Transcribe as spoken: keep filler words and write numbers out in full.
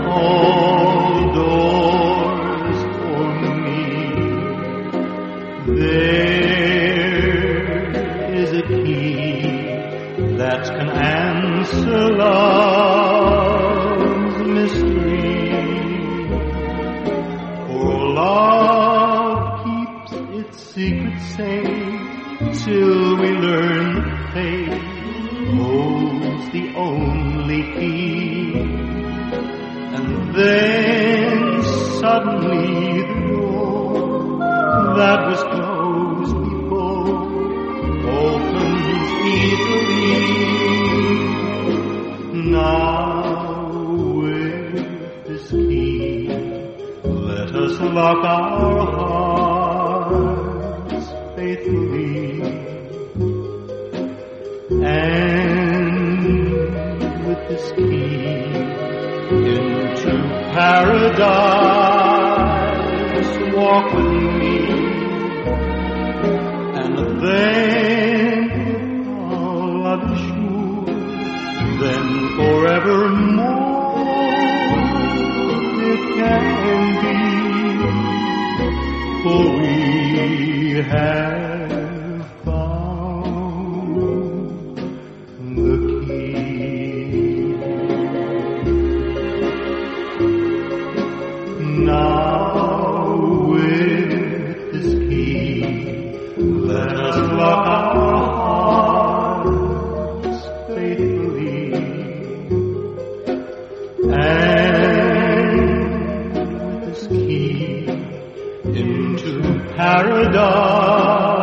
all doors for me. There is a key that can answer love's mystery. For love keeps its secret safe till we learn that fate holds the only key. And then suddenly the door that was closed before opens easily. Now with this key, let us lock our hearts faithfully. And with this key into paradise walk with me. And then our love is sure, then forevermore it can be. For we have found the key. Now with this key, let us lock our hearts faithfully. And with this key into paradise